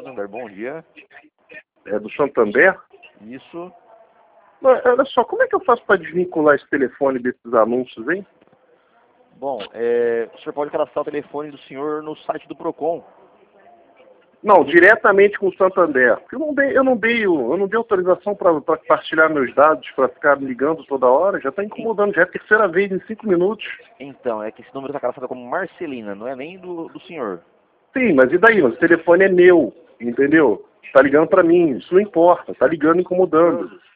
Santander, bom dia. É do Santander? Isso. Mas, olha só, como é que eu faço para desvincular esse telefone desses anúncios, hein? Bom, o senhor pode cadastrar o telefone do senhor no site do Procon. Não, diretamente com o Santander. Porque eu não dei autorização para compartilhar meus dados, para ficar me ligando toda hora. Já está incomodando, já é a terceira vez em 5 minutos. Então, é que esse número está cadastrado como Marcelina, não é nem do senhor. Sim, mas e daí? Mas o telefone é meu, entendeu? Está ligando para mim, isso não importa, está ligando incomodando.